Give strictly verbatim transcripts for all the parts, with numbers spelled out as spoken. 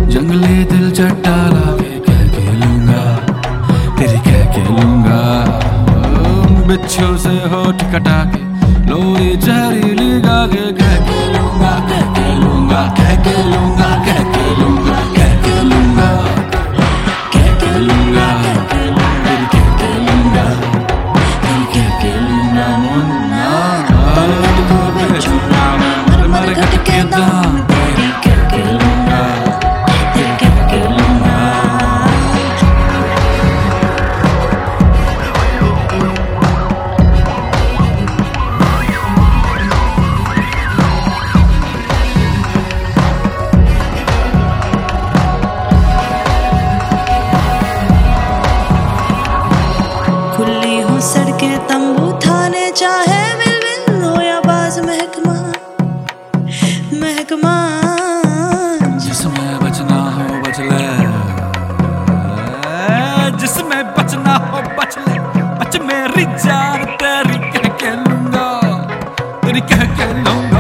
जंगली दिल चट्टा लाके कह के लूंगा, तेरी कह के लूंगा। बिच्छू से होठ कटा के लोरी जहरीली गा के कह के लूंगा, कह के लूंगा, कह के लूंगा, कह के लूंगा, कह के लूंगा, कह के लूंगा, तेरी कह के लूंगा, तेरी कह के लूंगा। मुन्ना तो बेचूंगा मर मर घट के दाम, तेरी कह के लूंगा, तेरी कह के लूंगा। खुली हो सड़कें तंबू थाने, चाहे बिल हो या बाज महकमा महकमा। जिसमें बचना हो बच ले, जिसमें बचना हो बच ले, बच मेरी जान, तेरी कह के लूंगा, तेरी कह के लूंगा।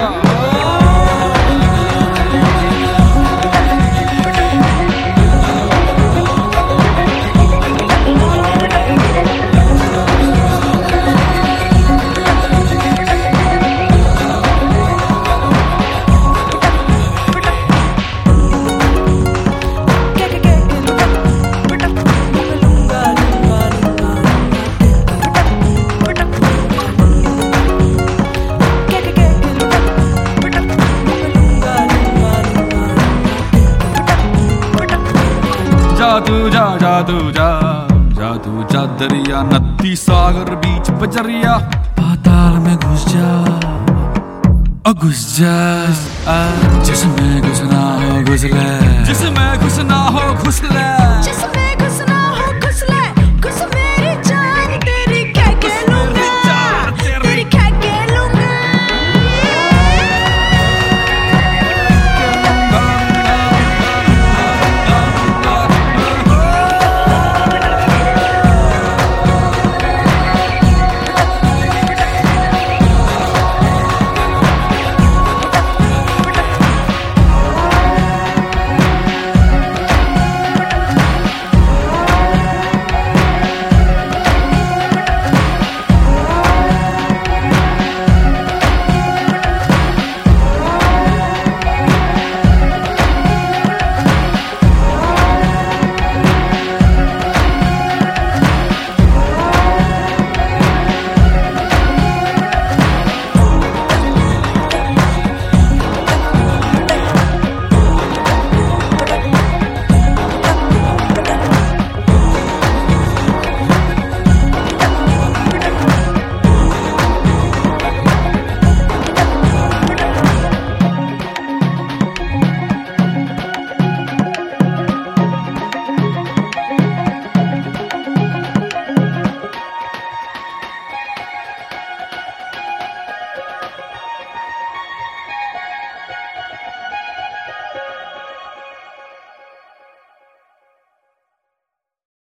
जादू जा जादू जा जादू जा दरिया, नदी सागर बीच बजरिया, पाताल में घुस जा ओ घुस जा। जिसमें घुसना हो घुस ले, जिसमें घुसना हो घुस ले।